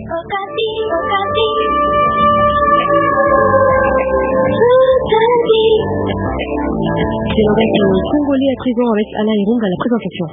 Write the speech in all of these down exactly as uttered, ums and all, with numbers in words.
Okapi, Okapi. Okapi. C'est l'oreille congolais à présent avec Alain Irung à la présentation.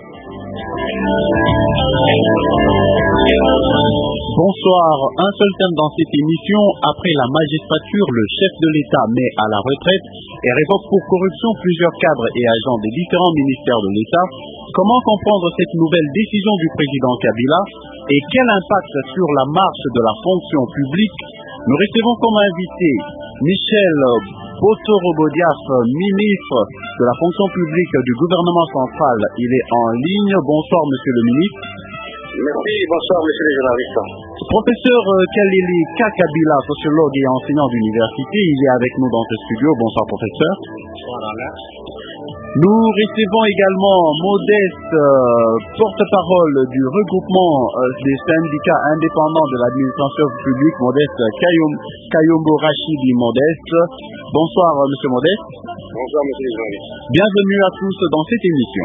Bonsoir. Un seul thème dans cette émission. Après la magistrature, le chef de l'État met à la retraite et révoque pour corruption plusieurs cadres et agents des différents ministères de l'État. Comment comprendre cette nouvelle décision du président Kabila et quel impact sur la marche de la fonction publique? Nous recevons comme invité Michel Botorobodiaf, ministre de la fonction publique du gouvernement central. Il est en ligne. Bonsoir, monsieur le ministre. Merci, bonsoir, monsieur le journaliste. Professeur Kalili Kakabila, sociologue et enseignant d'université, il est avec nous dans ce studio. Bonsoir, professeur. Bonsoir. Nous recevons également Modeste, euh, porte-parole du regroupement euh, des syndicats indépendants de l'administration publique, Modeste Kayum, Kayombo Rachidi Modeste. Bonsoir, euh, monsieur Modeste. Bonsoir, monsieur le journaliste. Bienvenue à tous dans cette émission.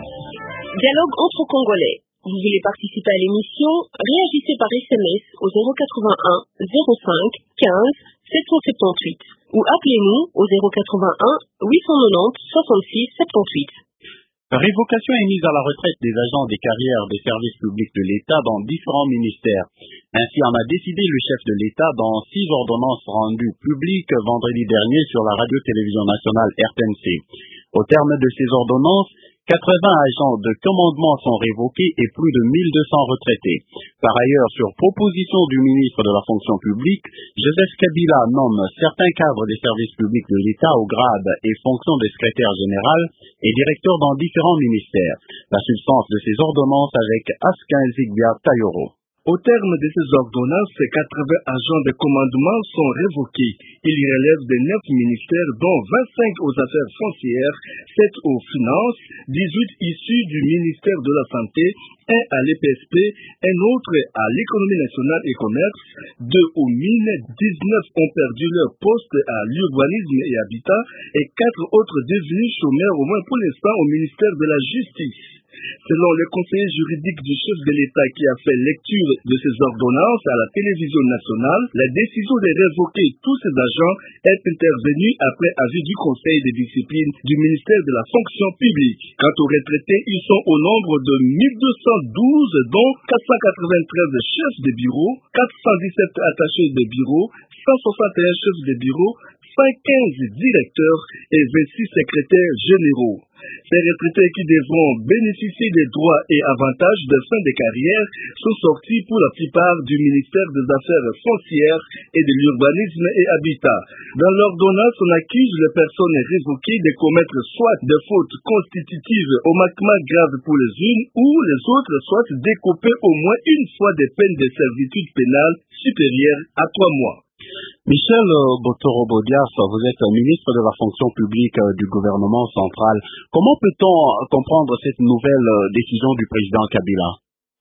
Dialogue entre Congolais. Vous voulez participer à l'émission? Réagissez par S M S au zéro quatre-vingt-un zéro cinq quinze sept cent soixante-dix-huit ou appelez-nous au zéro quatre-vingt-un huit cent quatre-vingt-dix soixante-six soixante-dix-huit. Révocation et mise à la retraite des agents des carrières des services publics de l'État dans différents ministères. Ainsi en a décidé le chef de l'État dans six ordonnances rendues publiques vendredi dernier sur la radio-télévision nationale R T N C. Au terme de ces ordonnances, quatre-vingts agents de commandement sont révoqués et plus de mille deux cents retraités. Par ailleurs, sur proposition du ministre de la fonction publique, Joseph Kabila nomme certains cadres des services publics de l'État au grade et fonction de secrétaire général et directeur dans différents ministères. La substance de ces ordonnances avec Askin Zigbia Tayoro. Au terme de ces ordonnances, quatre-vingts agents de commandement sont révoqués. Ils y relèvent de neuf ministères, dont vingt-cinq aux affaires foncières, sept aux finances, dix-huit issus du ministère de la Santé, un à l'E P S P, un autre à l'économie nationale et commerce, deux aux mines, dix-neuf ont perdu leur poste à l'urbanisme et habitat et quatre autres devenus chômeurs, au moins pour l'instant, au ministère de la Justice. Selon le conseiller juridique du chef de l'État qui a fait lecture de ces ordonnances à la télévision nationale, la décision de révoquer tous ces agents est intervenue après avis du conseil de discipline du ministère de la fonction publique. Quant aux retraités, ils sont au nombre de mille deux cent douze, dont quatre cent quatre-vingt-treize chefs de bureau, quatre cent dix-sept attachés de bureau, cent soixante et un chefs de bureau, cent quinze directeurs et vingt-six secrétaires généraux. Ces retraités qui devront bénéficier des droits et avantages de fin de carrière sont sortis pour la plupart du ministère des Affaires foncières et de l'urbanisme et habitat. Dans l'ordonnance, on accuse les personnes révoquées de commettre soit des fautes constitutives au manquement grave pour les unes ou les autres, soit d'écoper au moins une fois des peines de servitude pénale supérieures à trois mois. Michel Botorobodiaf, vous êtes ministre de la fonction publique du gouvernement central. Comment peut-on comprendre cette nouvelle décision du président Kabila?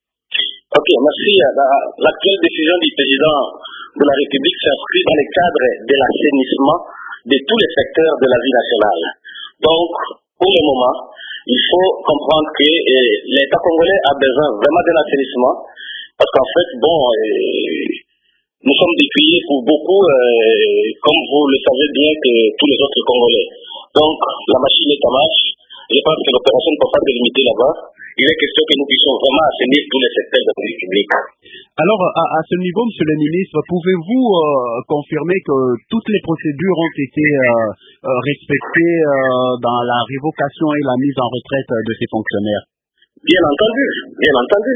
Ok, merci. L'actuelle décision du président de la République s'inscrit dans le cadre de l'assainissement de tous les secteurs de la vie nationale. Donc, pour le moment, il faut comprendre que eh, l'État congolais a besoin vraiment d'un assainissement parce qu'en fait, bon... Eh, nous sommes dépouillés pour beaucoup, euh, comme vous le savez bien, que tous les autres Congolais. Donc, la machine est en marche. Je pense que l'opération ne peut pas se limiter là-bas. Il est question que nous puissions vraiment assainir tous les secteurs de la vie publique. Alors, à, à ce niveau, monsieur le ministre, pouvez-vous euh, confirmer que toutes les procédures ont été euh, euh, respectées euh, dans la révocation et la mise en retraite de ces fonctionnaires? Bien entendu, bien entendu.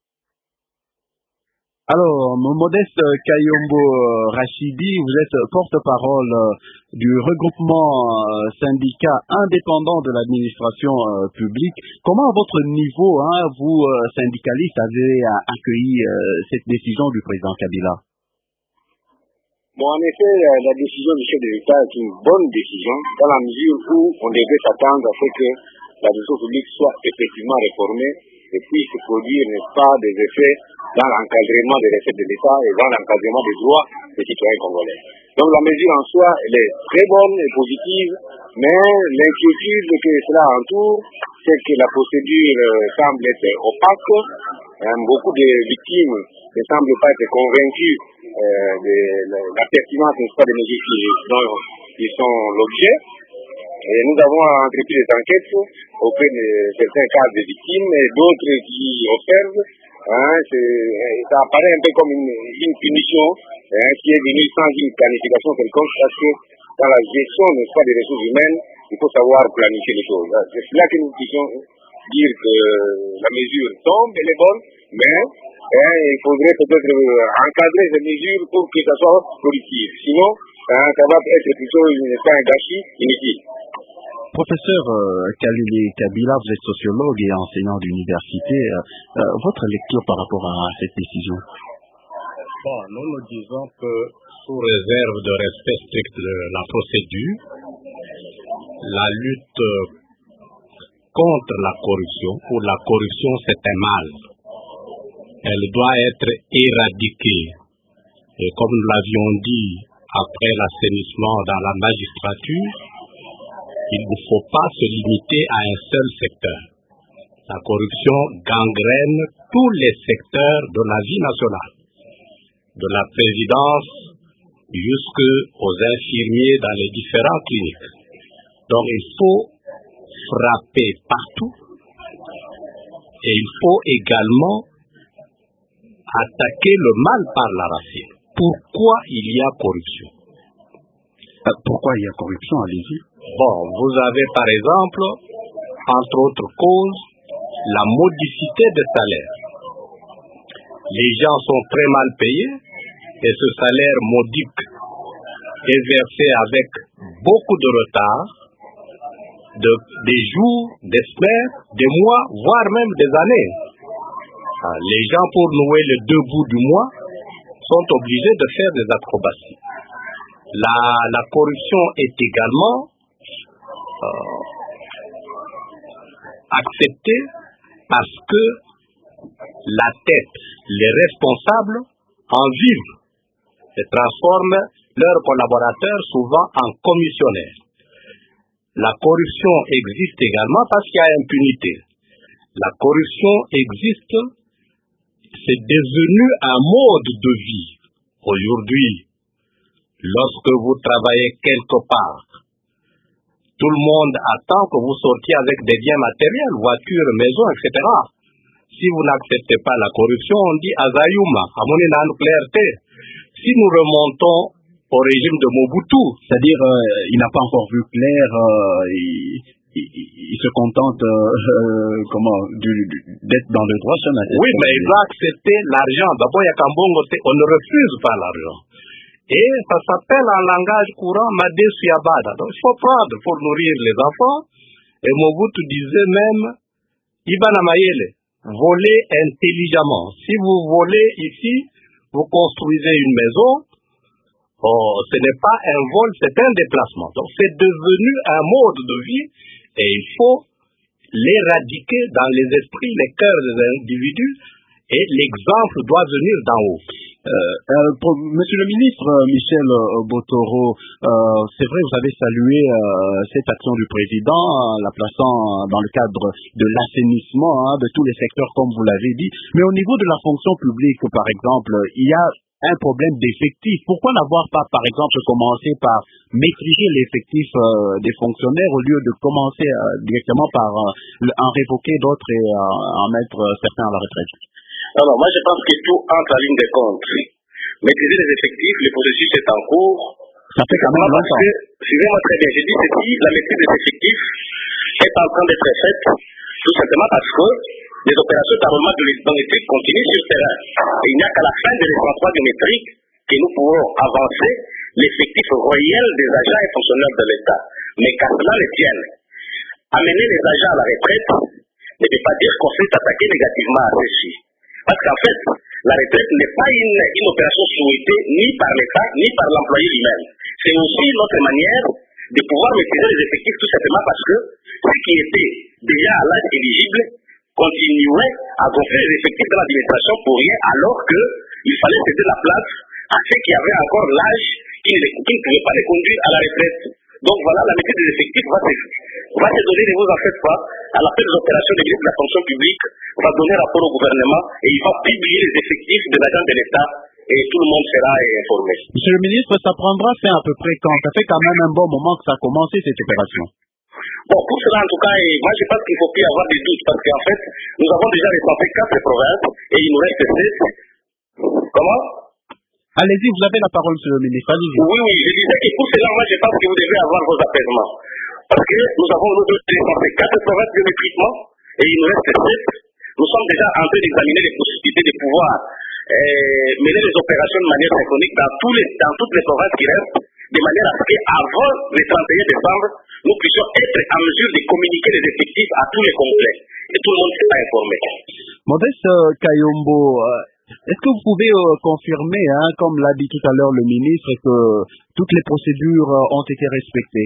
Alors, Modeste Kayombo Rachidi, vous êtes porte-parole du regroupement syndicat indépendant de l'administration publique. Comment, à votre niveau, hein, vous, syndicalistes, avez accueilli cette décision du président Kabila? Bon, en effet, la décision du chef de l'État est une bonne décision dans la mesure où on devait s'attendre à ce que l'administration publique soit effectivement réformée et puisse produire, n'est-ce pas, des effets dans l'encadrement des recettes de l'État et dans l'encadrement des droits des citoyens congolais. Donc la mesure en soi, elle est très bonne et positive, mais l'inquiétude que cela entoure, c'est que la procédure semble être opaque. Beaucoup de victimes ne semble pas être convaincu euh, de la, la pertinence, n'est-ce pas, des mesures qui, dont ils sont l'objet. Et nous avons entrepris des enquêtes auprès de certains cas de victimes et d'autres qui observent. Hein, ça apparaît un peu comme une, une punition hein, qui est venue sans une planification quelconque, parce que dans la gestion, n'est-ce pas, des ressources humaines, il faut savoir planifier les choses. C'est là que nous puissions dire que la mesure tombe, elle est bonne, mais hein, il faudrait peut-être encadrer ces mesures pour que ça soit politique. Sinon, hein, ça va être plutôt une, un gâchis inutile. Professeur euh, Kalili Kabila, vous êtes sociologue et enseignant d'université. Euh, euh, votre lecture par rapport à cette décision? Bon, nous nous disons que sous réserve de respect strict de la procédure, la lutte contre la corruption, ou la corruption c'est un mal, elle doit être éradiquée. Et comme nous l'avions dit après l'assainissement dans la magistrature, il ne faut pas se limiter à un seul secteur. La corruption gangrène tous les secteurs de la vie nationale, de la présidence jusqu'aux infirmiers dans les différentes cliniques. Donc il faut frapper partout et il faut également attaquer le mal par la racine. Pourquoi il y a corruption? Pourquoi il y a corruption, allez-y? Bon, vous avez par exemple, entre autres causes, la modicité des salaires. Les gens sont très mal payés et ce salaire modique est versé avec beaucoup de retard, de, des jours, des semaines, des mois, voire même des années. Les gens, pour nouer les deux bouts du mois, sont obligés de faire des acrobaties. La, la corruption est également euh, acceptée parce que la tête, les responsables, en vivent et transforment leurs collaborateurs souvent en commissionnaires. La corruption existe également parce qu'il y a impunité. La corruption existe, c'est devenu un mode de vie. Aujourd'hui, lorsque vous travaillez quelque part, tout le monde attend que vous sortiez avec des biens matériels, voitures, maisons, et cetera. Si vous n'acceptez pas la corruption, on dit Azayuma, Amonina nucléaire. Si nous remontons au régime de Mobutu, c'est-à-dire euh, il n'a pas encore vu clair, euh, il, il, il se contente euh, euh, comment du, du, d'être dans le droit chemin. Oui, mais il doit accepter l'argent. D'abord, il y a Kambongo, on ne refuse pas l'argent. Et ça s'appelle en langage courant Madé Suyabada. Donc il faut prendre pour nourrir les enfants. Et Mobutu disait même Ibana Mayele, voler intelligemment. Si vous volez ici, vous construisez une maison, oh, ce n'est pas un vol, c'est un déplacement. Donc c'est devenu un mode de vie et il faut l'éradiquer dans les esprits, les cœurs des individus et l'exemple doit venir d'en haut. Euh, euh, pour, Monsieur le ministre euh, Michel euh, Botoro, euh, c'est vrai, vous avez salué euh, cette action du président, euh, la plaçant euh, dans le cadre de l'assainissement hein, de tous les secteurs, comme vous l'avez dit. Mais au niveau de la fonction publique, par exemple, il y a un problème d'effectif. Pourquoi n'avoir pas, par exemple, commencé par maîtriser l'effectif euh, des fonctionnaires au lieu de commencer euh, directement par euh, en révoquer d'autres et euh, en mettre euh, certains à la retraite? Alors, moi, je pense que tout entre en ligne de compte. Maîtriser les effectifs, le processus est en cours. Ça fait quand même longtemps. Parce que, suivez-moi très bien, j'ai dit ceci, la maîtrise des effectifs est en train d'être faite, tout simplement parce que les opérations d'armement de l'électrique continuent sur le terrain. Et il n'y a qu'à la fin de l'extractoire biométrique que nous pourrons avancer l'effectif réel des agents et fonctionnaires de l'État. Mais qu'à cela le tienne. Amener les agents à la retraite ne veut pas dire qu'on s'est attaqué négativement à ceux-ci. Parce qu'en fait, la retraite n'est pas une, une opération souhaitée ni par l'État, ni par l'employé lui-même. C'est aussi notre manière de pouvoir maîtriser les effectifs tout simplement parce que ce qui était déjà à l'âge éligible continuait à gonfler les effectifs de l'administration pour rien, alors qu'il fallait céder la place à ceux qui avaient encore l'âge qui ne, qui ne pouvaient pas les conduire à la retraite. Donc voilà, la maîtrise des effectifs va se, va se donner, ne vous en faites pas, à l'appel des opérations de de la fonction publique, va donner rapport au gouvernement et il va publier les effectifs des agents de l'État et tout le monde sera informé. Monsieur le ministre, ça prendra fin à peu près quand? Ça fait quand même un bon moment que ça a commencé cette opération. Bon, pour cela, en tout cas, et moi je pense qu'il ne faut plus avoir de doutes parce qu'en fait, nous avons déjà recensé quatre provinces et il nous reste sept. Comment? Allez-y, vous avez la parole, monsieur le ministre. Allez-y. Oui, oui, je disais que pour cela, moi je pense que vous devez avoir vos apaisements. Parce que nous avons nous deux recensé quatre provinces de recrutement et il nous reste sept. Nous sommes déjà en train d'examiner les possibilités de pouvoir euh, mener les opérations de manière synchronique dans, tous les, dans toutes les provinces qui restent, de manière à ce qu'avant le trente et un décembre, nous puissions être en mesure de communiquer les effectifs à tous les complets. Et tout le monde sera informé. Modeste Kayombo, est-ce que vous pouvez euh, confirmer, hein, comme l'a dit tout à l'heure le ministre, que toutes les procédures euh, ont été respectées?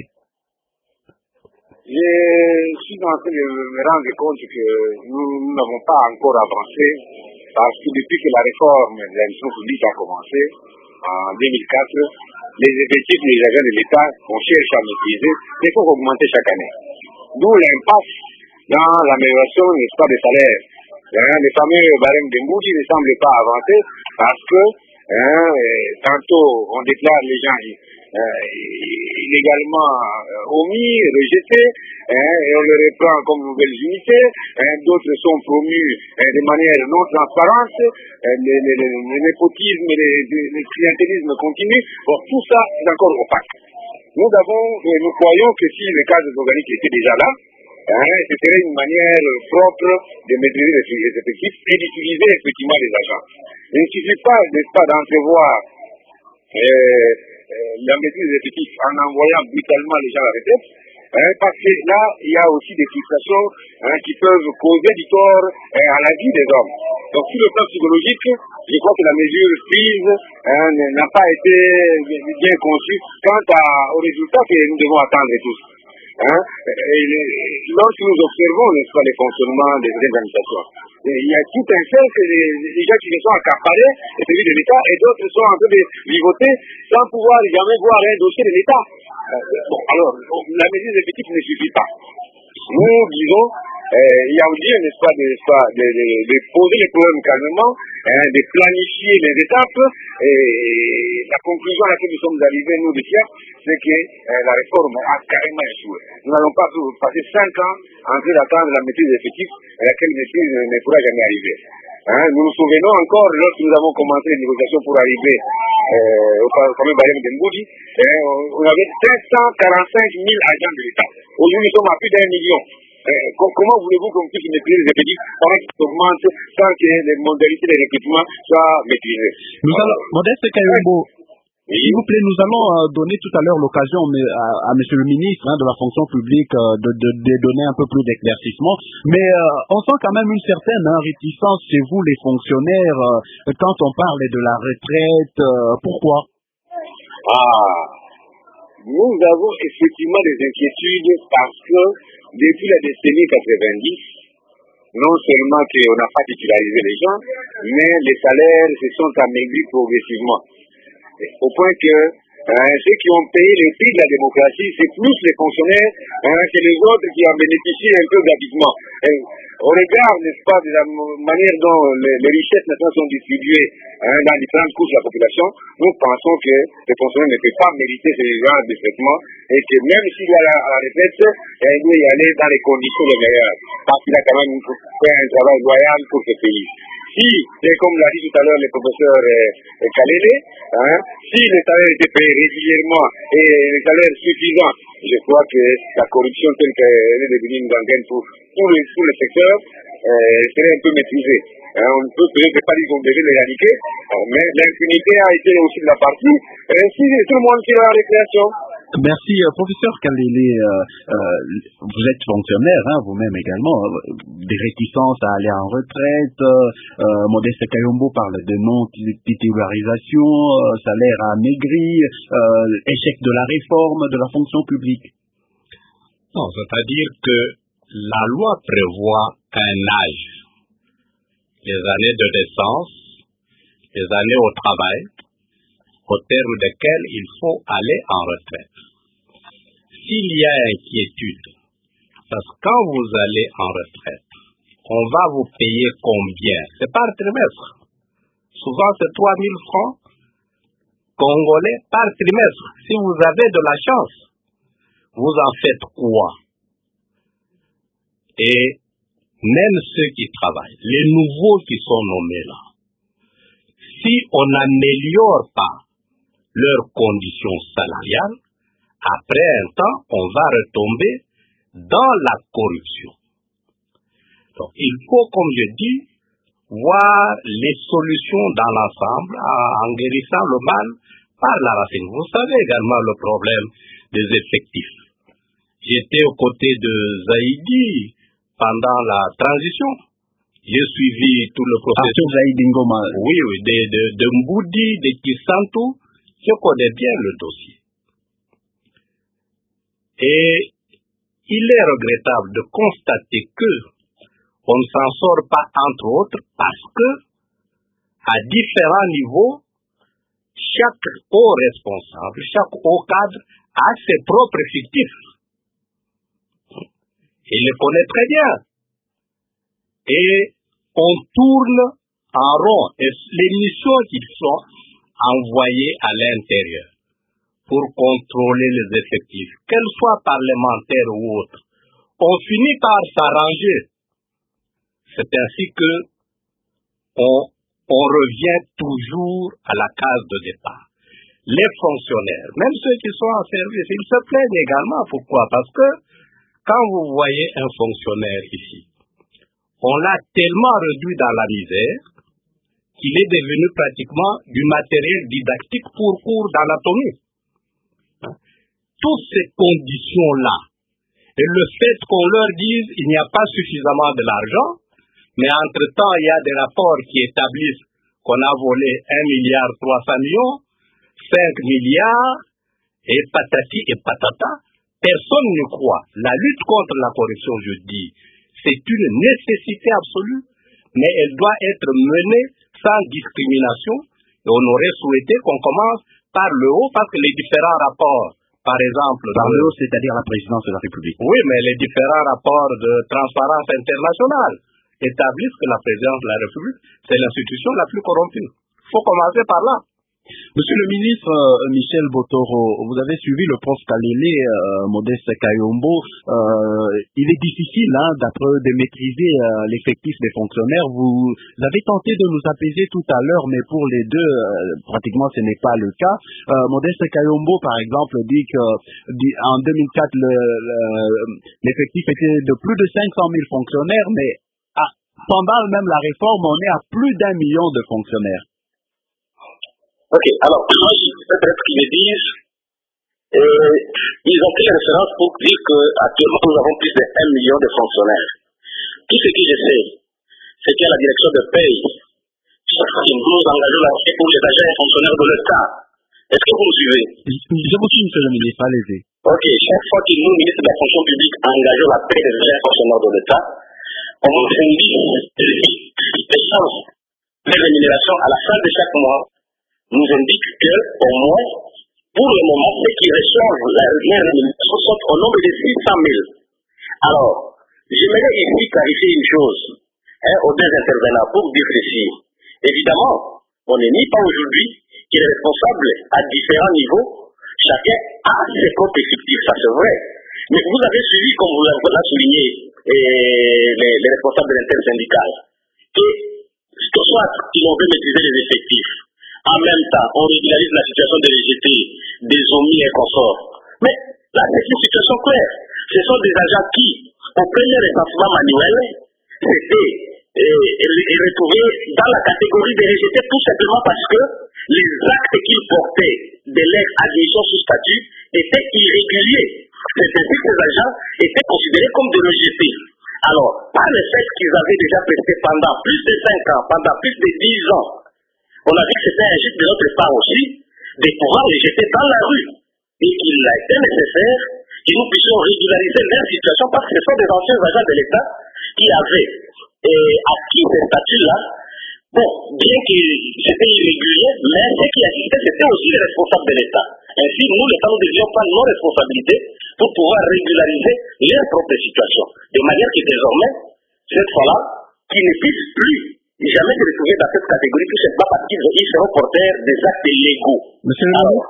Je suis en train de me rendre compte que nous n'avons pas encore avancé parce que depuis que la réforme de l'administration publique a commencé en deux mille quatre, les effectifs des agents de l'État qu'on cherche à maîtriser ne font qu'augmenter chaque année. D'où l'impasse dans l'amélioration, n'est-ce pas, des salaires. Hein, les fameux barèmes de Mbouji ne semblent pas avancer parce que hein, tantôt on déclare les gens euh, illégalement euh, omis, rejetés, hein, et on les reprend comme nouvelles unités, hein, d'autres sont promus hein, de manière non transparente, hein, le, le, le, le népotisme et le, le clientélisme continue. Bon, tout ça est encore opaque. Nous avons, nous croyons que si le cadre organique était déjà là, hein, ce serait une manière propre de maîtriser les effectifs et d'utiliser effectivement les agents. Il ne suffit pas, n'est-ce pas, d'entrevoir euh, euh, la maîtrise des effectifs en envoyant brutalement les gens à la retraite, hein, parce que là, il y a aussi des frustrations hein, qui peuvent causer du tort hein, à la vie des hommes. Donc, sur le plan psychologique, je crois que la mesure prise hein, n'a pas été bien conçue quant à, aux résultats que nous devons attendre tous. Hein? Et lorsque nous observons, n'est-ce pas, les fonctionnements des organisations, il y a tout un cercle des, des gens qui se sont accaparés, et celui de l'État, et d'autres sont en train de vivoter sans pouvoir jamais voir un dossier de l'État. Euh, bon, alors, la mesure effective ne suffit pas. Nous disons, euh, il y a lieu, n'est-ce pas, n'est-ce pas, de, de, de poser les problèmes calmement, hein, de planifier les étapes, et la conclusion à laquelle nous sommes arrivés, nous, de Tiers, c'est que euh, la réforme a carrément échoué. Nous n'allons pas passer cinq ans en train d'attendre la maîtrise effective, à laquelle maîtrise ne pourra jamais arriver. Hein, nous nous souvenons encore, lorsque nous avons commencé les négociations pour arriver euh, au fameux barème de Mbouji, hein, on avait cinq cent quarante-cinq mille agents de l'État. Aujourd'hui, nous sommes à plus d'un million. Euh, comment voulez-vous qu'on puisse maîtriser les effectifs pendant qu'ils augmentent sans que les modalités de recrutement soient maîtrisées? Nous allons, Modeste Kayombo, oui. S'il vous plaît, nous allons euh, donner tout à l'heure l'occasion à, à Monsieur le ministre hein, de la fonction publique euh, de, de, de donner un peu plus d'éclaircissement. Mais euh, on sent quand même une certaine hein, réticence chez vous, les fonctionnaires, euh, quand on parle de la retraite. Euh, pourquoi? Ah, nous avons effectivement des inquiétudes parce que depuis la décennie quatre-vingt-dix, non seulement qu'on n'a pas titularisé les gens, mais les salaires se sont amaigris progressivement. Au point que hein, ceux qui ont payé les prix de la démocratie, c'est plus les fonctionnaires hein, que les autres qui en bénéficient un peu gratuitement. Au regard, n'est-ce pas, de la manière dont les, les richesses maintenant sont distribuées hein, dans différentes couches de la population, nous pensons que les fonctionnaires ne peuvent pas mériter ce genre de traitement et que même s'il y a la, à la retraite, il doit y aller dans les conditions les meilleures, parce qu'il a quand même fait un travail loyal pour ce pays. Si, et comme l'a dit tout à l'heure le professeur euh, Kalele, hein, si les salaires étaient payés régulièrement et les salaires suffisants, je crois que la corruption telle qu'elle est devenue une gangrène pour tous les, tous les secteurs euh, serait un peu maîtrisée. Hein, on ne peut peut-être pas dire qu'on devait l'éradiquer, mais l'impunité a été aussi de la partie, ainsi tout le monde tire à la récréation. Merci, euh, professeur Kalele. Euh, euh, vous êtes fonctionnaire, hein, vous-même également, euh, des réticences à aller en retraite. Euh, Modeste Kayombo parle de non-titularisation, euh, salaire amaigri, euh, échec de la réforme de la fonction publique. Non, c'est-à-dire que la loi prévoit un âge, les années de naissance, les années au travail, au terme desquelles il faut aller en retraite. s'il y a inquiétude, parce que quand vous allez en retraite, on va vous payer combien? C'est par trimestre. Souvent, c'est trois mille francs congolais par trimestre. Si vous avez de la chance, vous en faites quoi? Et même ceux qui travaillent, les nouveaux qui sont nommés là, si on n'améliore pas leurs conditions salariales, après un temps, on va retomber dans la corruption. Donc, il faut, comme je dis, voir les solutions dans l'ensemble en guérissant le mal par la racine. Vous savez également le problème des effectifs. J'étais aux côtés de Zaïdi pendant la transition. J'ai suivi tout le processus. Zaïdi Ngoma. Oui, oui, de, de, de Mboudi, de Kisantou. Je connais bien le dossier. Et il est regrettable de constater que on ne s'en sort pas, entre autres, parce que, à différents niveaux, chaque haut responsable, chaque haut cadre a ses propres effectifs. Il les connaît très bien. Et on tourne en rond. Et les missions qu'ils sont envoyées à l'intérieur pour contrôler les effectifs, qu'elles soient parlementaires ou autres, on finit par s'arranger. C'est ainsi que on, on revient toujours à la case de départ. Les fonctionnaires, même ceux qui sont en service, ils se plaignent également. Pourquoi? Parce que quand vous voyez un fonctionnaire ici, on l'a tellement réduit dans la misère qu'il est devenu pratiquement du matériel didactique pour cours d'anatomie. Hein? Toutes ces conditions-là, et le fait qu'on leur dise qu'il n'y a pas suffisamment de l'argent, mais entre-temps, il y a des rapports qui établissent qu'on a volé un milliard trois cents millions, cinq milliards, et patati et patata. Personne ne croit. La lutte contre la corruption, je dis, c'est une nécessité absolue, mais elle doit être menée sans discrimination. Et on aurait souhaité qu'on commence par le haut, parce que les différents rapports, par exemple... Par le haut, c'est-à-dire la présidence de la République. Oui, mais les différents rapports de transparence internationale établissent que la présidence de la République, c'est l'institution la plus corrompue. Il faut commencer par là. Monsieur le ministre euh, Michel Botoro, vous avez suivi le prof Kalele, euh, Modeste Kayombo. Euh, il est difficile hein, de maîtriser euh, l'effectif des fonctionnaires. Vous avez tenté de nous apaiser tout à l'heure, mais pour les deux, euh, pratiquement ce n'est pas le cas. Euh, Modeste Kayombo, par exemple, dit que dit, en deux mille quatre, le, le, l'effectif était de plus de cinq cent mille fonctionnaires, mais à, pendant même la réforme, on est à plus d'un million de fonctionnaires. Ok, alors, peut-être qu'ils me disent, euh, ils ont pris la référence pour dire qu'actuellement nous avons plus de un million de fonctionnaires. Tout ce que je sais, c'est que la direction de paye, nous engageons la paie pour les agents et fonctionnaires de l'État. Est-ce que vous me suivez? Je vous suis, monsieur le ministre, allez-y. Ok, chaque fois que nous, ministres de la fonction publique, engageons la paie des agents et fonctionnaires de l'État, on nous indique les chances, les rémunérations à la fin de chaque mois, nous indique que, au moins, pour le moment, ceux qui reçoivent la rémunération sont au nombre de six cent mille. Alors, j'aimerais ici clarifier une chose hein, aux deux intervenants pour différencier. Évidemment, on n'est ni pas aujourd'hui qui est responsable à différents niveaux. Chacun a ses propres effectifs, ça c'est vrai. Mais vous avez suivi, comme vous l'avez souligné, et les, les responsables de l'intersyndical, que ce soit qu'ils ont veut maîtriser les effectifs. En même temps, on régularise la situation des L G T, des O M I et consorts. Mais là, c'est une situation claire. Ce sont des agents qui, au premier recensement manuel, s'étaient retrouvés dans la catégorie des rejetés tout simplement parce que les actes qu'ils portaient de leur admission sous statut étaient irréguliers. C'est ainsi que ces agents étaient considérés comme des rejetés. Alors, par le fait qu'ils avaient déjà presté pendant plus de cinq ans, pendant plus de dix ans, on a vu que c'était injuste de notre part aussi de pouvoir les jeter dans la rue. Et qu'il a été nécessaire que nous puissions régulariser leur situation parce que ce sont des anciens agents de l'État qui avaient euh, acquis ces statuts-là. Bon, bien que c'était irrégulier, mais ceux qui assistaient, c'était aussi les responsables de l'État. Ainsi, nous, l'État, nous ne devions pas nos responsabilités pour pouvoir régulariser leur propre situation. De manière que désormais, cette fois-là, qu'ils ne puissent plus jamais se retrouver dans cette catégorie, tout simplement parce qu'ils seront porteurs des actes légaux. Monsieur le Alors,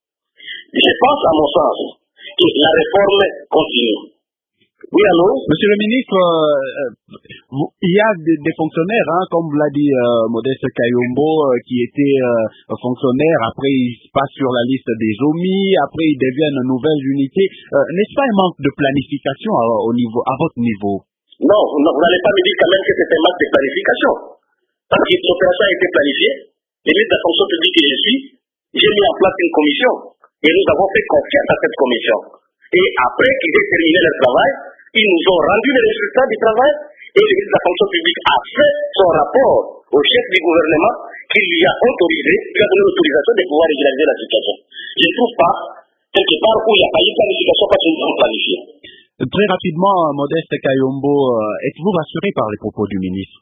je pense à mon sens que la réforme continue. Oui, allô? Monsieur le ministre, euh, vous, il y a des, des fonctionnaires, hein, comme l'a dit euh, Modeste Kayombo, euh, qui étaient euh, fonctionnaires, après ils passent sur la liste des O M I, après ils deviennent une nouvelle unité. Euh, n'est-ce pas un manque de planification à, au niveau, à votre niveau? Non, non, vous n'allez pas me dire quand même que c'est un manque de planification. Parce que l'opération a été planifiée, les ministres de la fonction publique que je suis, j'ai mis en place une commission, et nous avons fait confiance à cette commission. Et après qu'ils aient terminé leur travail, ils nous ont rendu les résultats du travail, et le ministre de la fonction publique a fait son rapport au chef du gouvernement qui lui a autorisé, lui a donné l'autorisation de pouvoir régulariser la situation. Je ne trouve pas quelque part où il n'y a pas eu de planification parce qu'ils ont planifié. Très rapidement, Modeste Kayombo, euh, êtes-vous rassuré par les propos du ministre?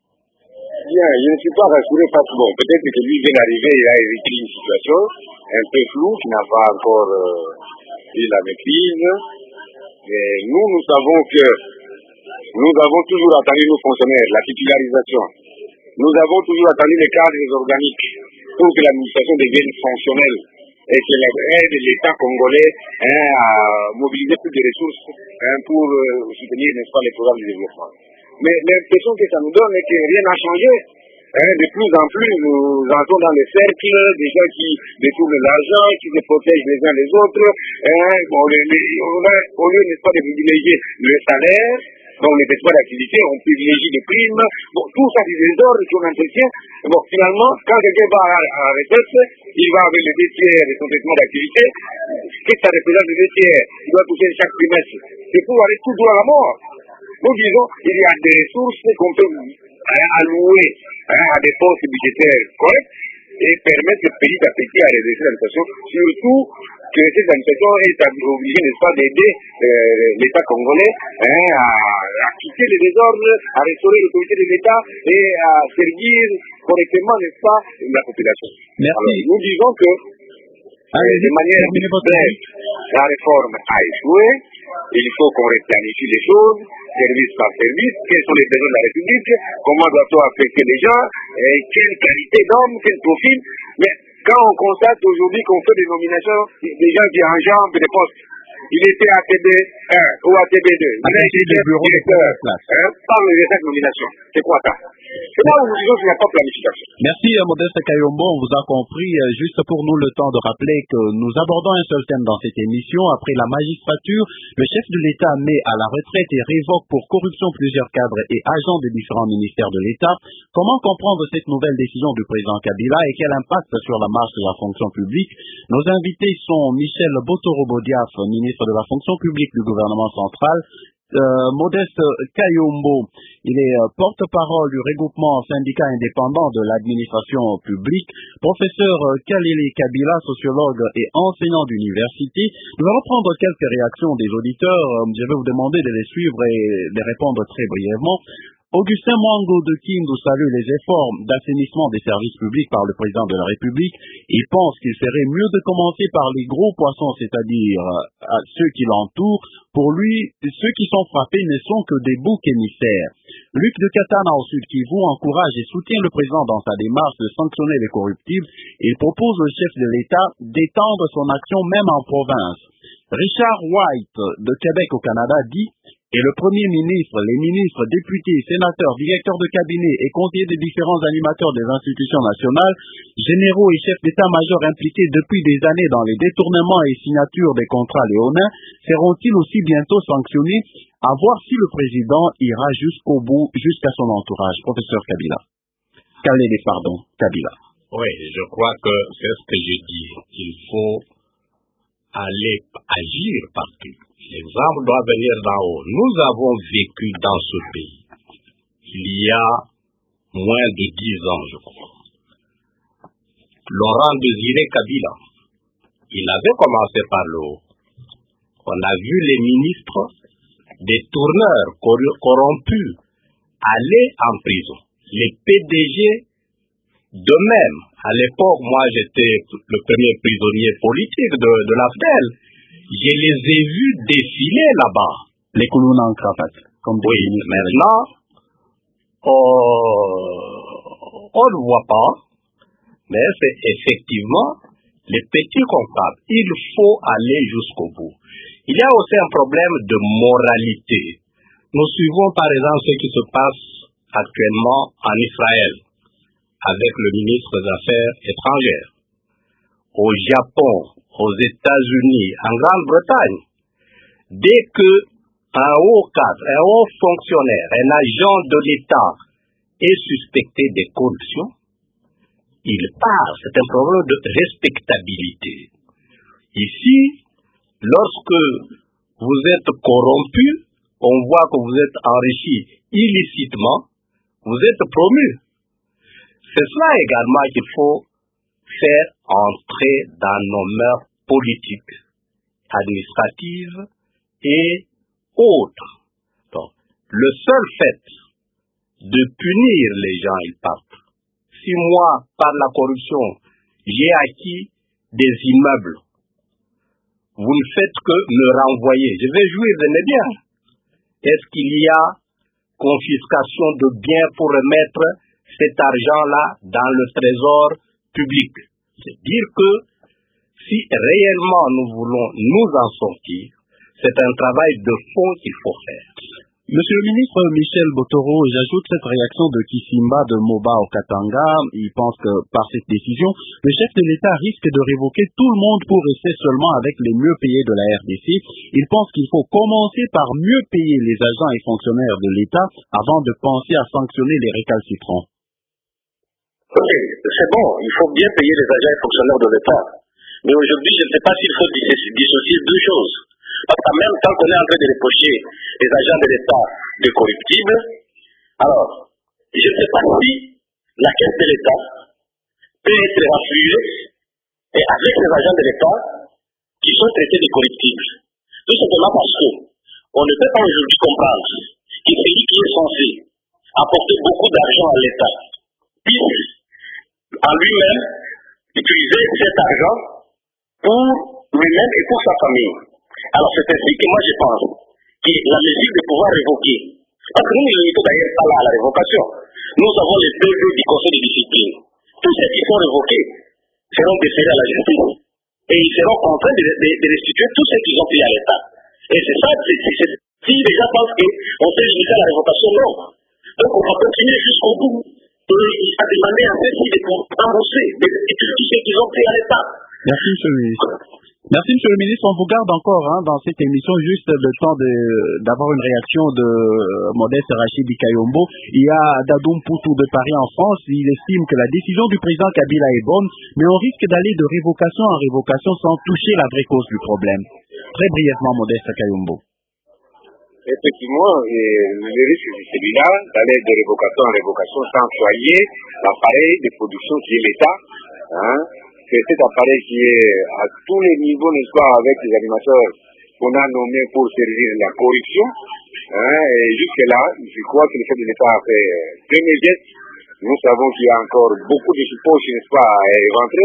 Bien, je ne suis pas rassuré parce que bon, peut-être que lui vient d'arriver, il a hérité une situation un peu floue qui n'a pas encore euh, eu la maîtrise. Mais nous, nous savons que nous avons toujours attendu nos fonctionnaires, la titularisation. Nous avons toujours attendu les cadres organiques pour que l'administration devienne fonctionnelle et que l'aide de l'État congolais hein, à mobiliser plus de ressources hein, pour euh, soutenir, n'est-ce pas, les programmes de développement. Mais l'impression que ça nous donne est que rien n'a changé. Hein, de plus en plus, nous entrons dans les cercles, des gens qui détournent l'argent, qui se protègent les uns les autres. Hein, bon, les, les, on a, au lieu, n'est-ce pas, de privilégier le salaire, donc les exploits d'activité, on privilégie les primes. Bon, tout ça, c'est des ordres qu'on entretient. Bon, finalement, quand quelqu'un va à la retraite, il va avec les deux tiers de son traitement d'activité. Qu'est-ce que ça représente les deux tiers? Il doit toucher chaque trimestre. C'est pour aller tout droit à la mort. Nous disons, il y a des ressources qu'on peut hein, allouer hein, à des postes budgétaires corrects et permettre petit à petit à redresser la situation, surtout que cette administration est obligée, n'est-ce pas, d'aider euh, l'État congolais hein, à, à quitter les désordres, à restaurer l'autorité de l'État et à servir correctement, n'est-ce pas, la population. Merci. Alors, nous disons que euh, de manière brève, la réforme a échoué. Il faut qu'on replanifie les choses, service par service, quels sont les besoins de la République, comment doit-on affecter les gens, et quelle qualité d'homme, quel profil. Mais quand on constate aujourd'hui qu'on fait des nominations, des gens qui enjambent des postes, il était A T B un ou A T B deux, il a été directeur hein, par les cinq nominations. C'est quoi ça? C'est là où nous disons qu'il n'y a pas de planification. Merci Modeste Kayombo, on vous a compris. Juste pour nous le temps de rappeler que nous abordons un seul thème dans cette émission. Après la magistrature, le chef de l'État met à la retraite et révoque pour corruption plusieurs cadres et agents des différents ministères de l'État. Comment comprendre cette nouvelle décision du président Kabila et quel impact sur la marche de la fonction publique? Nos invités sont Michel Botoro-Bodiaf, ministre de la fonction publique du gouvernement central, Euh, Modeste Kayombo, il est euh, porte-parole du regroupement syndicat indépendant de l'administration publique, professeur euh, Kalele Kabila, sociologue et enseignant d'université. Nous allons prendre quelques réactions des auditeurs. Euh, je vais vous demander de les suivre et de répondre très brièvement. Augustin Mwango de Kindu salue les efforts d'assainissement des services publics par le président de la République. Il pense qu'il serait mieux de commencer par les gros poissons, c'est-à-dire euh, ceux qui l'entourent. Pour lui, ceux qui sont frappés ne sont que des boucs émissaires. Luc de Katana au Sud Kivu encourage et soutient le président dans sa démarche de sanctionner les corruptibles. Il propose au chef de l'État d'étendre son action même en province. Richard White de Québec au Canada dit: et le Premier ministre, les ministres, députés, sénateurs, directeurs de cabinet et conseillers des différents animateurs des institutions nationales, généraux et chefs d'état-major impliqués depuis des années dans les détournements et signatures des contrats léonins seront-ils aussi bientôt sanctionnés? À voir si le président ira jusqu'au bout, jusqu'à son entourage. Professeur Kabila. Kalele, pardon, Kabila. Oui, je crois que c'est ce que je dis. Il faut aller agir partout. L'exemple doit venir d'en haut. Nous avons vécu dans ce pays, il y a moins de dix ans, je crois, Laurent Désiré Kabila, il avait commencé par le haut. On a vu les ministres, des tourneurs corrompus, aller en prison. Les P D G, de même. À l'époque, moi, j'étais le premier prisonnier politique de, de l'A F D E L. Je les ai vus défiler là-bas. Les Koulouna en cravate. Comme oui, maintenant, on, on ne voit pas, mais c'est effectivement les petits comptables. Il faut aller jusqu'au bout. Il y a aussi un problème de moralité. Nous suivons par exemple ce qui se passe actuellement en Israël avec le ministre des Affaires étrangères, au Japon, aux États-Unis, en Grande-Bretagne. Dès que un haut cadre, un haut fonctionnaire, un agent de l'État est suspecté de corruption, il part. C'est un problème de respectabilité. Ici, lorsque vous êtes corrompu, on voit que vous êtes enrichi illicitement, vous êtes promu. C'est cela également qu'il faut faire entrer dans nos mœurs politiques, administratives et autres. Donc, le seul fait de punir les gens, ils partent. Si moi, par la corruption, j'ai acquis des immeubles, vous ne faites que me renvoyer. Je vais jouir de mes biens. Est-ce qu'il y a confiscation de biens pour remettre cet argent-là dans le trésor public? C'est dire que si réellement nous voulons nous en sortir, c'est un travail de fond qu'il faut faire. Monsieur le ministre Michel Botoro, j'ajoute cette réaction de Kisimba de Moba au Katanga. Il pense que par cette décision, le chef de l'État risque de révoquer tout le monde pour rester seulement avec les mieux payés de la R D C. Il pense qu'il faut commencer par mieux payer les agents et fonctionnaires de l'État avant de penser à sanctionner les récalcitrants. Oui, c'est bon, il faut bien payer les agents et fonctionnaires de l'État. Mais aujourd'hui, je ne sais pas s'il faut dissocier deux choses. Parce que même tant qu'on est en train de reprocher les agents de l'État de corruptibles, alors, je ne sais pas si la caisse de l'État peut être renflouée et avec les agents de l'État qui sont traités de corruptibles. Tout simplement parce que on ne peut pas aujourd'hui comprendre que celui qui est censé apporter beaucoup d'argent à l'État puisse en lui-même utiliser cet argent pour lui-même et pour sa famille. Alors c'est ainsi que moi je pense que la mesure de pouvoir révoquer, parce que nous ne limitons d'ailleurs pas là à la révocation, nous avons les P V du Conseil de discipline. Tous ceux qui sont révoqués seront déférés à la justice et ils seront contraints de, de, de restituer tout ce qu'ils ont payé à l'État. Et c'est ça, c'est, c'est, c'est, si les gens pensent qu'on peut limiter la révocation, non. Donc on va continuer jusqu'au bout et à demander à ceux-ci de pouvoir rembourser, de restituer tout ce qu'ils ont payé à l'État. Merci, monsieur le ministre. Merci, monsieur le ministre. On vous garde encore hein, dans cette émission, juste le temps de, d'avoir une réaction de Modeste Rachidi Kayombo. Il y a Dadoum Poutou de Paris en France. Il estime que la décision du président Kabila est bonne, mais on risque d'aller de révocation en révocation sans toucher la vraie cause du problème. Très brièvement, Modeste Kayombo. Effectivement, le risque c'est celui-là, d'aller de révocation en révocation sans soigner l'appareil de production qui est l'État. Hein. C'est cet appareil qui est à tous les niveaux, n'est-ce pas, avec les animateurs qu'on a nommés pour servir la corruption. Hein, et jusque-là, je crois que le chef de l'État a fait premier geste. Nous savons qu'il y a encore beaucoup de poches, n'est-ce pas, à rentrer.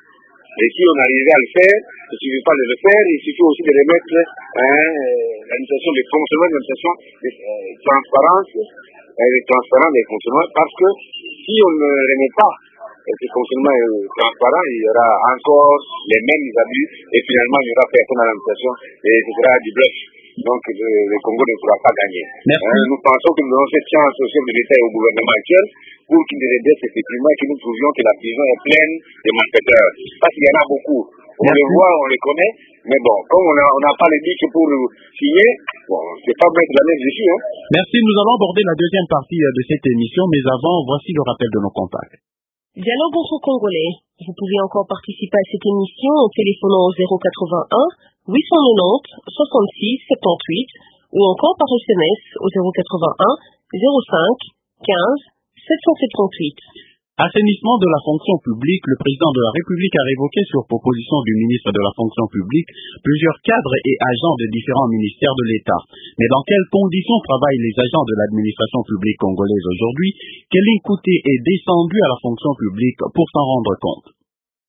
Et si on arrivait à le faire, il ne suffit pas de le faire, il suffit aussi de remettre hein, l'administration des fonctionnements, l'administration de euh, transparence, euh, de transparence des fonctionnements, parce que si on ne remet pas et ce fonctionnement est transparent, il y aura encore les mêmes abus et finalement il n'y aura personne à l'administration et ce sera du bluff. Donc le, le Congo ne pourra pas gagner. Hein, nous pensons que nous avons cette chance au chef de l'État et au gouvernement actuel pour qu'ils nous redressent effectivement et que nous trouvions que la prison est pleine de malfaiteurs. Parce qu'il y en a beaucoup. On Merci. Les voit, on les connaît, mais bon, comme on n'a on a pas les bics pour signer, bon, c'est pas mettre la même dessus. Hein. Merci, nous allons aborder la deuxième partie de cette émission, mais avant, voici le rappel de nos contacts. Dialogue entre Congolais. Vous pouvez encore participer à cette émission en téléphonant au zéro quatre-vingt-un huit cent quatre-vingt-dix soixante-six soixante-dix-huit ou encore par S M S au zéro quatre-vingt-un zéro cinq quinze sept cent soixante-dix-huit. Assainissement de la fonction publique, le président de la République a révoqué sur proposition du ministre de la fonction publique plusieurs cadres et agents de différents ministères de l'État. Mais dans quelles conditions travaillent les agents de l'administration publique congolaise aujourd'hui? Kéline Kouté est descendu à la fonction publique pour s'en rendre compte.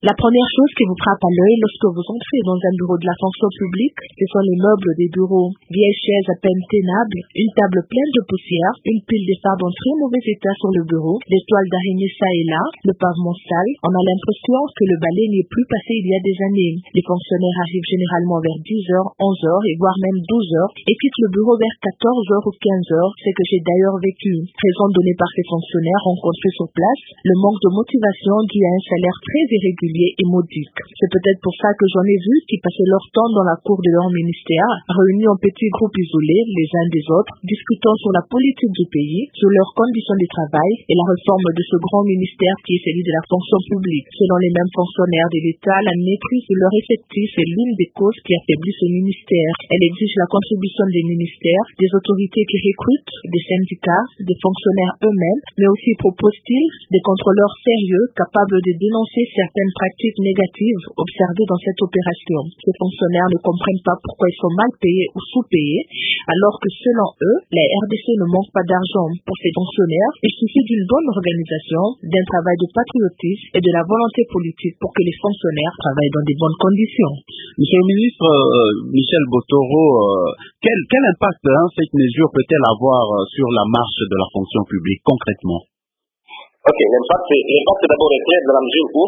La première chose qui vous frappe à l'œil lorsque vous entrez dans un bureau de la fonction publique, ce sont les meubles des bureaux. Vieilles chaises à peine tenables, une table pleine de poussière, une pile de fardeaux en très mauvais état sur le bureau, des toiles d'araignée ça et là, le pavement sale. On a l'impression que le balai n'y est plus passé il y a des années. Les fonctionnaires arrivent généralement vers dix heures, onze heures et voire même douze heures et quittent le bureau vers quatorze heures ou quinze heures, c'est que j'ai d'ailleurs vécu. Raison donnée par ces fonctionnaires rencontrés sur place, le manque de motivation dû à un salaire très irrégulier et modique. C'est peut-être pour ça que j'en ai vu qui passaient leur temps dans la cour de leur ministère, réunis en petits groupes isolés les uns des autres, discutant sur la politique du pays, sur leurs conditions de travail et la réforme de ce grand ministère qui est celui de la fonction publique. Selon les mêmes fonctionnaires de l'État, la maîtrise de leur effectif est l'une des causes qui affaiblit ce ministère. Elle exige la contribution des ministères, des autorités qui recrutent, des syndicats, des fonctionnaires eux-mêmes, mais aussi, propose-t-il, des contrôleurs sérieux capables de dénoncer certaines pratiques négatives observées dans cette opération. Ces fonctionnaires ne comprennent pas pourquoi ils sont mal payés ou sous-payés, alors que selon eux, la R D C ne manque pas d'argent. Pour ces fonctionnaires, il suffit d'une bonne organisation, d'un travail de patriotisme et de la volonté politique pour que les fonctionnaires travaillent dans de bonnes conditions. Monsieur le ministre euh, Michel Botoro, euh, quel, quel impact hein, cette mesure peut-elle avoir euh, sur la marche de la fonction publique concrètement? Ok, l'impact, l'impact d'abord est clair dans la mesure où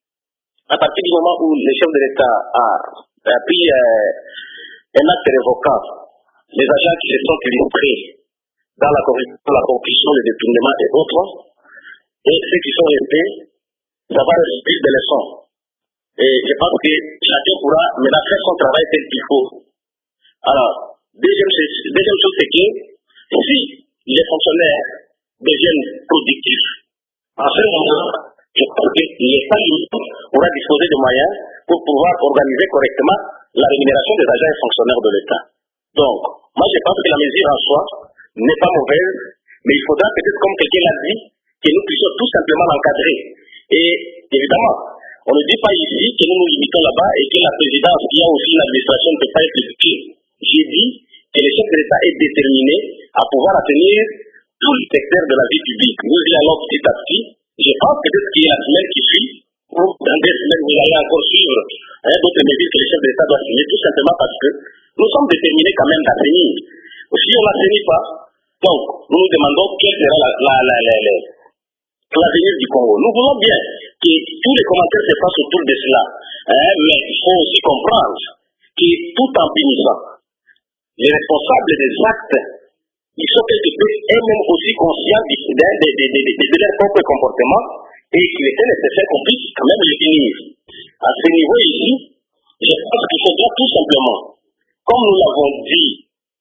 à partir du moment où le chef de l'État a, a pris euh, un acte révocant, les agents qui se sont illustrés dans la corruption, la corruption, le détournement et autres, et ceux qui sont restés, ça va rester des leçons. Et je pense que chacun pourra maintenant faire son travail tel qu'il faut. Alors, deuxième, deuxième chose, c'est que si les fonctionnaires deviennent productifs, en ce moment, je pense que l'État pourra disposer de moyens pour pouvoir organiser correctement la rémunération des agents et fonctionnaires de l'État. Donc, moi je pense que la mesure en soi n'est pas mauvaise, mais il faudra peut-être, comme quelqu'un l'a dit, que nous puissions tout simplement l'encadrer. Et évidemment, on ne dit pas ici que nous nous limitons là-bas et que la présidence, qui a aussi l'administration, ne peut pas être exécutée. J'ai dit que le chef de l'État est déterminé à pouvoir atteindre tout le secteur de la vie publique. Nous y allons petit à petit. Je pense que peut-être qu'il y a la semaine qui suit, ou dans des semaines, vous allez encore suivre hein, d'autres mesures que le chef de l'État doit signer, tout simplement parce que nous sommes déterminés quand même d'assainir. Si on n'assainit pas, donc nous nous demandons quelle sera la, la, la, la, la, l'avenir du Congo. Nous voulons bien que tous les commentaires se fassent autour de cela, hein, mais il faut aussi comprendre que tout en punissant les responsables des actes, ils sont quelque peu eux-mêmes aussi conscients de, de, de, de, de, de, de leur propre comportement et qu'il était nécessaire qu'on puisse quand même les punir. À ce niveau ici, je pense qu'il faudra tout simplement, comme nous l'avons dit,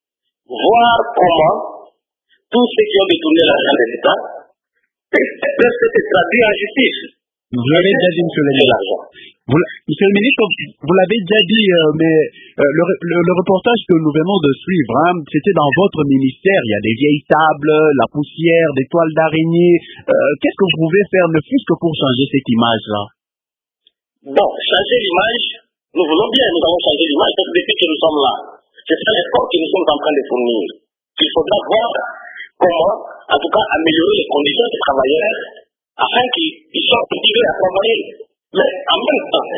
voir comment tous ceux qui ont détourné l'argent de l'État peuvent être traduits en justice. Vous l'avez déjà dit, monsieur le ministre. Vous, monsieur le ministre, vous l'avez déjà dit, euh, mais euh, le, le, le reportage que nous venons de suivre, hein, c'était dans votre ministère. Il y a des vieilles tables, la poussière, des toiles d'araignée. Euh, qu'est-ce que vous pouvez faire, ne fût-ce que pour changer cette image-là? Bon, changer l'image, nous voulons bien, nous allons changer l'image, parce que depuis que nous sommes là, c'est ça l'effort que nous sommes en train de fournir. Il faudra voir comment, en tout cas, améliorer les conditions des travailleurs afin qu'ils soient motivés à travailler. Mais en même temps,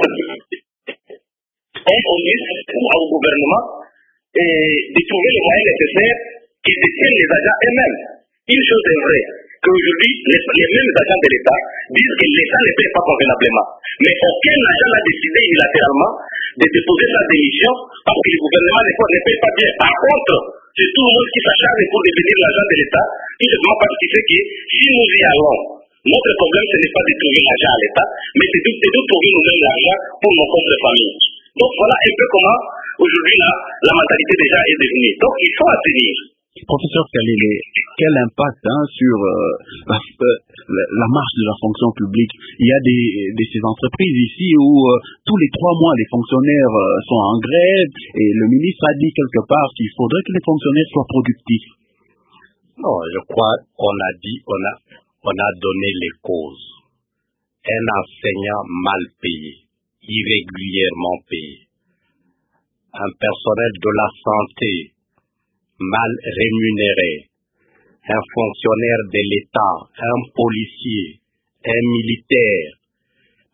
on dit au gouvernement et de trouver les moyens nécessaires qui détiennent les agents eux-mêmes. Une chose est vraie, qu'aujourd'hui, les, les mêmes agents de l'État disent que l'État ne paie pas convenablement. Mais aucun agent n'a décidé unilatéralement de déposer sa démission parce que le gouvernement ne, ne paie pas bien. Par contre, c'est tout le monde qui s'acharne pour devenir l'agent de l'État, tout simplement parce qu'il sait que si nous y allons, notre problème, ce n'est pas de trouver l'argent à l'État, mais c'est de, de trouver nous-mêmes l'argent pour nos propres familles. Donc voilà un peu comment, aujourd'hui, là, la mentalité déjà est devenue. Donc il faut atterrir. Professeur Kalele, quel impact hein, sur euh, la, la, la marche de la fonction publique? Il y a des, de ces entreprises ici où euh, tous les trois mois, les fonctionnaires euh, sont en grève et le ministre a dit quelque part qu'il faudrait que les fonctionnaires soient productifs. Non, je crois qu'on a dit, on a, on a donné les causes. Un enseignant mal payé, irrégulièrement payé, un personnel de la santé mal rémunéré, un fonctionnaire de l'État, un policier, un militaire.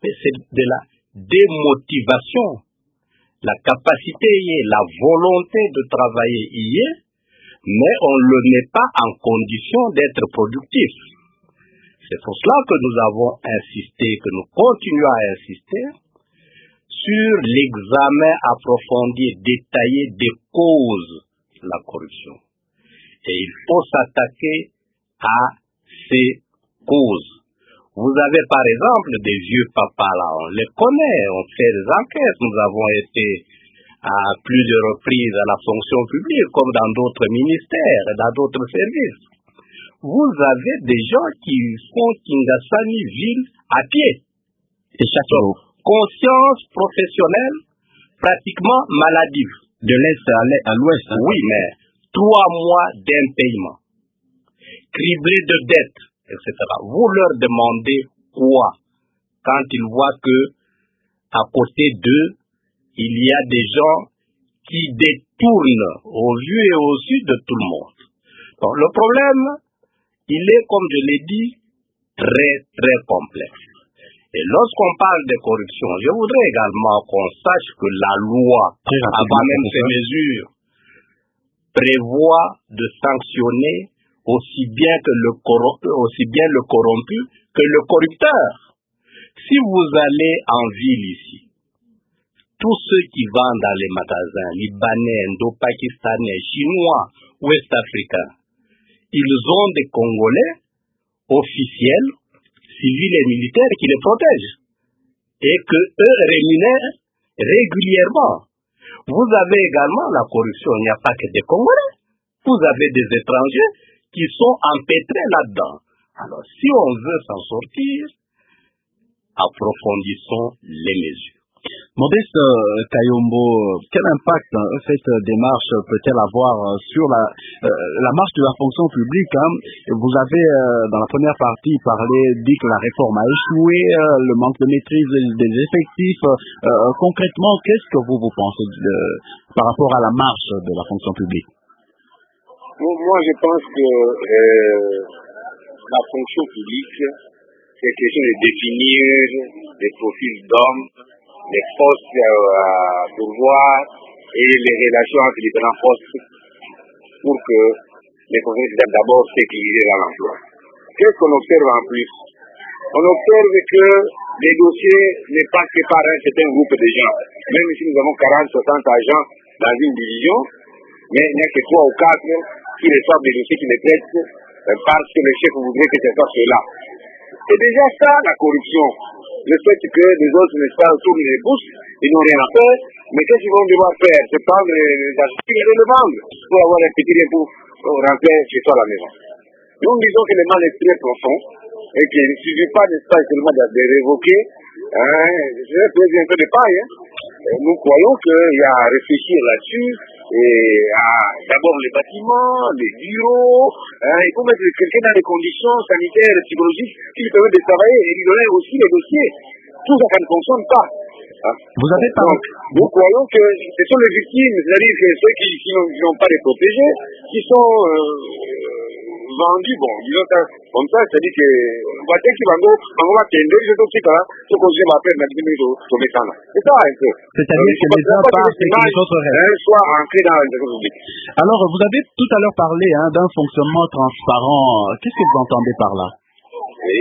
mais c'est de la démotivation. La capacité y est, la volonté de travailler y est, mais on ne le met pas en condition d'être productif. C'est pour cela que nous avons insisté, que nous continuons à insister sur l'examen approfondi et détaillé des causes de la corruption. Et il faut s'attaquer à ces causes. Vous avez par exemple des vieux papas là, on les connaît, on fait des enquêtes, nous avons été à plusieurs reprises à la fonction publique, comme dans d'autres ministères et dans d'autres services. Vous avez des gens qui font Kingasani-Ville à pied. Et chaque jour. Conscience professionnelle pratiquement maladive. De l'Est à l'Ouest. Hein. Oui, mais trois mois d'impayement, criblés de dettes, et cetera. Vous leur demandez quoi quand ils voient que à côté d'eux, il y a des gens qui détournent au vu et au su de tout le monde. Donc, le problème, il est, comme je l'ai dit, très, très complexe. Et lorsqu'on parle de corruption, je voudrais également qu'on sache que la loi, avant même ces mesures, prévoit de sanctionner aussi bien, que le corrompu, aussi bien le corrompu que le corrupteur. Si vous allez en ville ici, tous ceux qui vendent dans les magasins, libanais, indo-pakistanais, chinois, ouest-africains, ils ont des Congolais officiels, civils et militaires qui les protègent et que eux rémunèrent régulièrement. Vous avez également la corruption, il n'y a pas que des Congolais, vous avez des étrangers qui sont empêtrés là-dedans. Alors, si on veut s'en sortir, approfondissons les mesures. Modeste Kayombo, quel impact hein, cette démarche peut-elle avoir sur la, euh, la marche de la fonction publique hein? Vous avez, euh, dans la première partie, parlé, dit que la réforme a échoué, euh, le manque de maîtrise des effectifs. Euh, concrètement, qu'est-ce que vous, vous pensez de, par rapport à la marche de la fonction publique? Moi, je pense que euh, la fonction publique, c'est question de définir des profils d'hommes, les postes à pourvoir et les relations entre les différents postes pour que les conseillers soient d'abord sécurisés dans l'emploi. Qu'est-ce qu'on observe en plus? On observe que les dossiers ne passent que par un certain groupe de gens. Même si nous avons quarante, soixante agents dans une division, mais il n'y a que trois ou quatre qui reçoivent des dossiers qui les traitent parce que le chef voudrait que ce soit cela. C'est déjà ça la corruption. Le fait que les autres ne pas tournent les bouches, ils n'ont rien à faire, mais qu'est-ce qu'ils vont devoir faire? C'est prendre les achats et les vendre pour avoir un petit rien pour rentrer chez soi à la maison. Nous disons que le mal est très profond et qu'il ne suffit pas, n'est-ce pas, seulement de, de révoquer. Hein, je vais poser un peu de paille. Hein. Nous croyons qu'il y a à réfléchir là-dessus. Et ah, d'abord les bâtiments, les bureaux, hein, il faut mettre quelqu'un dans les conditions sanitaires et psychologiques qui lui permettent de travailler et lui donner aussi les dossiers. Tout ça, ça ne fonctionne pas. Hein. Vous avez pas. Donc, nous croyons que ce sont les victimes, c'est-à-dire que ceux qui, qui n'ont pas les protégés, qui sont euh, vendus, bon, disons ça comme ça, c'est-à-dire que voici qui va va tendre, je sais pas, ce que je m'appelle maintenant, sur mes canaux. C'est ça un peu. C'est-à-dire que les uns partent et que les autres restent. Soit ancrés dans la publique. Alors, vous avez tout à l'heure parlé hein, d'un fonctionnement transparent. Qu'est-ce que vous entendez par là? Oui.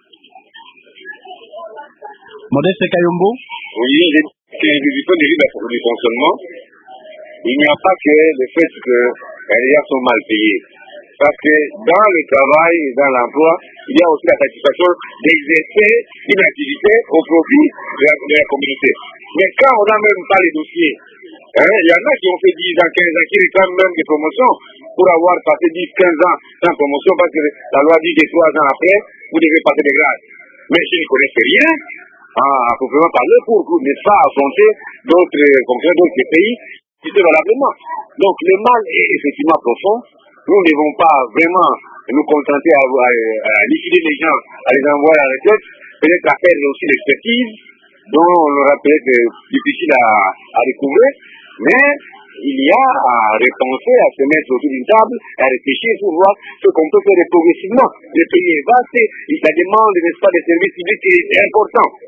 Modeste Kayombo? Oui, j'ai dit que du point de vue du fonctionnement, il n'y a pas que le fait que les gens sont mal payés. Parce que dans le travail et dans l'emploi, il y a aussi la satisfaction d'exercer une activité au profit de la, de la communauté. Mais quand on n'a même pas les dossiers, hein, il y en a qui ont fait dix ans, quinze ans, qui réclament même des promotions pour avoir passé dix, quinze ans sans promotion parce que la loi dit que trois ans après, vous devez passer des grades. Mais je ne connais rien, hein, à proprement parler, pour ne pas affronter d'autres fonctionnaires d'autres pays qui se valablement. Donc le mal est effectivement profond. Nous ne devons pas vraiment nous contenter à, à, à liquider les gens, à les envoyer à la retraite, peut-être à perdre aussi l'expertise, dont on aura peut-être difficile à, à découvrir, mais il y a à repenser, à se mettre autour d'une table, à réfléchir pour voir ce qu'on peut faire progressivement. Le pays est vaste, et ça demande, n'est-ce pas, des services publics qui est important.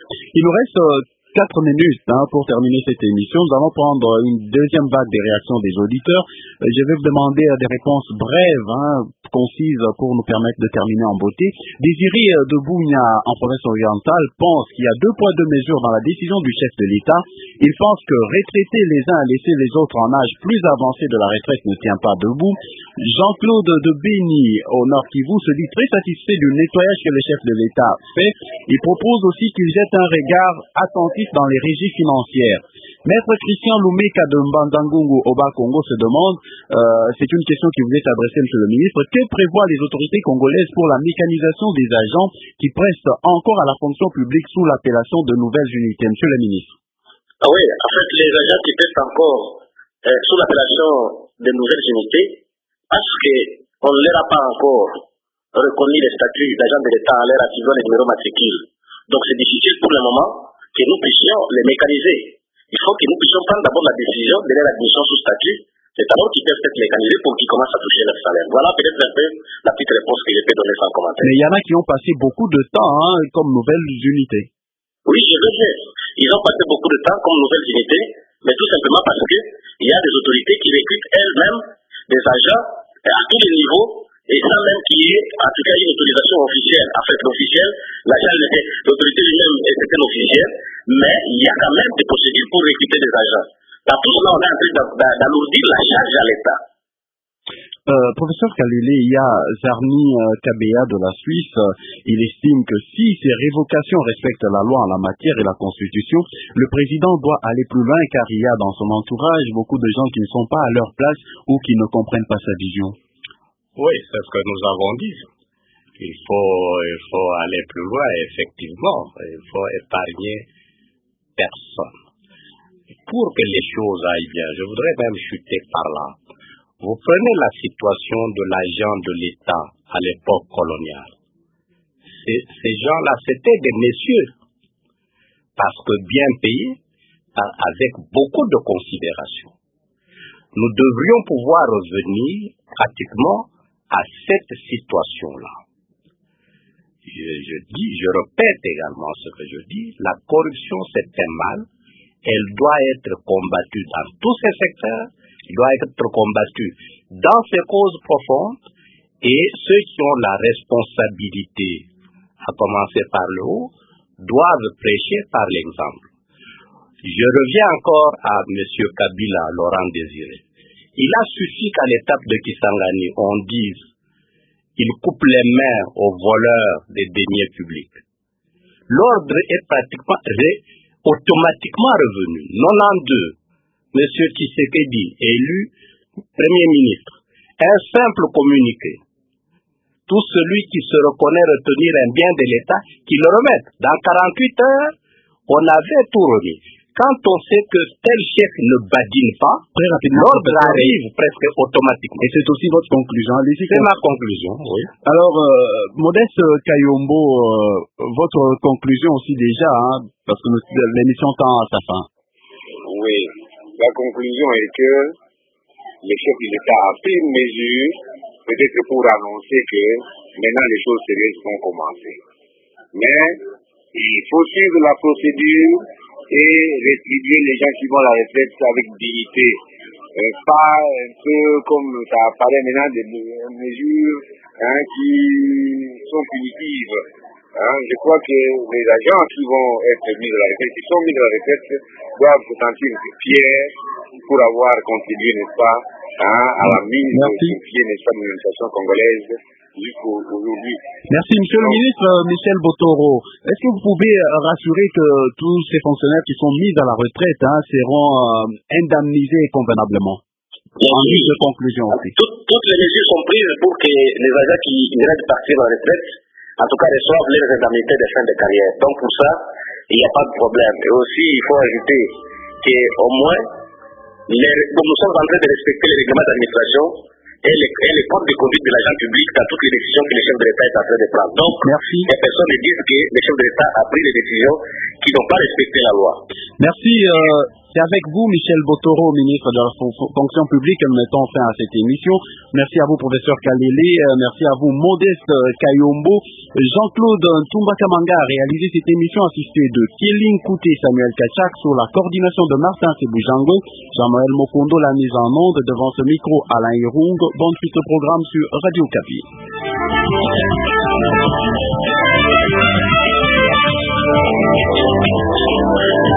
Il nous reste euh, quatre minutes hein, pour terminer cette émission. Nous allons prendre une deuxième vague des réactions des auditeurs. Euh, je vais vous demander euh, des réponses brèves, hein, concises, pour nous permettre de terminer en beauté. Désiré euh, de Bougna, en province orientale, pense qu'il y a deux poids deux mesures dans la décision du chef de l'État. Il pense que retraiter les uns et laisser les autres en âge plus avancé de la retraite ne tient pas debout. Jean-Claude de Béni, au Nord Kivu, se dit très satisfait du nettoyage que le chef de l'État fait. Il propose aussi qu'il jette un regard attentif dans les régies financières. Maître Christian Lumeka de Mbandangungu au Bas-Congo se demande, euh, c'est une question qui voulait s'adresser, monsieur le ministre, que prévoient les autorités congolaises pour la mécanisation des agents qui prestent encore à la fonction publique sous l'appellation de nouvelles unités? Monsieur le ministre. Ah oui, en fait, les agents qui prestent encore euh, sous l'appellation de nouvelles unités, parce qu'on ne leur a pas encore reconnu les statuts d'agents de l'État en leur attribuant les numéros matricules. Donc c'est difficile pour le moment que nous puissions les mécaniser. Il faut que nous puissions prendre d'abord la décision de leur admission sous statut. C'est alors qu'ils peuvent être mécanisés pour qu'ils commencent à toucher leur salaire. Voilà peut-être un peu la petite réponse que je peux donner sans commentaire. Mais il y en a qui ont passé beaucoup de temps hein, comme nouvelles unités. Oui, je veux dire. Ils ont passé beaucoup de temps comme nouvelles unités, mais tout simplement parce qu'il y a des autorités qui recrutent elles-mêmes des agents à tous les niveaux, et sans même qu'il y ait, en tout cas, une autorisation officielle. En fait, l'officiel, l'agent, l'autorité lui-même est un officiel, mais il y a quand même des procédures pour recruter des agents. Dans tout cela, on est en train d'alourdir la charge à l'État. Euh, professeur Kalele, il y a Zarni euh, Kabea de la Suisse. Euh, il estime que si ces révocations respectent la loi en la matière et la Constitution, le président doit aller plus loin car il y a dans son entourage beaucoup de gens qui ne sont pas à leur place ou qui ne comprennent pas sa vision. Oui, c'est ce que nous avons dit. Il faut, il faut aller plus loin, effectivement. Il faut épargner personne. Pour que les choses aillent bien, je voudrais même chuter par là. Vous prenez la situation de l'agent de l'État à l'époque coloniale. Ces, ces gens-là, c'était des messieurs, parce que bien payés, avec beaucoup de considération. Nous devrions pouvoir revenir pratiquement à cette situation-là. Je, je dis, je répète également ce que je dis, la corruption c'est un mal, elle doit être combattue dans tous ces secteurs, elle doit être combattue dans ses causes profondes, et ceux qui ont la responsabilité, à commencer par le haut, doivent prêcher par l'exemple. Je reviens encore à M. Kabila, Laurent Désiré. Il a suffi qu'à l'étape de Kisangani, on dise il coupe les mains aux voleurs des deniers publics. L'ordre est pratiquement ré- automatiquement revenu. quatre-vingt-douze, M. Tshisekedi, élu Premier ministre, un simple communiqué. Tout celui qui se reconnaît retenir un bien de l'État, qu'il le remette. Dans quarante-huit heures, on avait tout remis. Quand on sait que tel chef ne badine pas, très rapidement, l'ordre arrive presque automatiquement. Et c'est aussi votre conclusion. Allez-y. C'est ma conclusion, oui. Alors, euh, Modeste Kayombo, euh, votre conclusion aussi déjà, hein, parce que l'émission tend à sa fin. Oui, la conclusion est que le chef de l'État a pris une mesure, peut-être pour annoncer que maintenant les choses sérieuses vont commencer. Mais il faut suivre la procédure et rétribuer les gens qui vont à la retraite avec dignité. Euh, pas un peu comme ça apparaît maintenant des mesures hein, qui sont punitives. Hein. Je crois que les agents qui vont être mis à la retraite, qui sont mis à la retraite, doivent se sentir fiers pour avoir contribué, n'est-ce pas, hein, à la mise sur pied, n'est-ce pas, de l'administration congolaise jusqu'aujourd'hui. Merci, Monsieur le ministre Michel Botoro. Est-ce que vous pouvez rassurer que tous ces fonctionnaires qui sont mis à la retraite hein, seront euh, indemnisés convenablement? En guise de conclusion aussi. Tout, toutes les mesures sont prises pour que les agents qui viennent de partir à la retraite, en tout cas, reçoivent les indemnités de fin de carrière. Donc pour ça, il n'y a pas de problème. Et aussi, il faut ajouter qu'au moins, les, nous sommes en train de respecter les règlements d'administration et les, et les codes de conduite de l'agent public dans toutes les décisions que le chef de l'État est en train de prendre. Donc, merci. Les personnes disent que le chef de l'État a pris des décisions qui n'ont pas respecté la loi. Merci. Euh C'est avec vous, Michel Botoro, ministre de la fonction publique, que nous mettons fin à cette émission. Merci à vous, professeur Kalele. Merci à vous, Modeste Kayombo. Jean-Claude Tumbakamanga a réalisé cette émission assisté de Kieling Kouté, Samuel Kachak, sur la coordination de Martin Seboujango, Jean-Noël Mokondo, la mise en onde devant ce micro, Alain Hirung. Bonne suite au programme sur Radio Kapi. Thank you.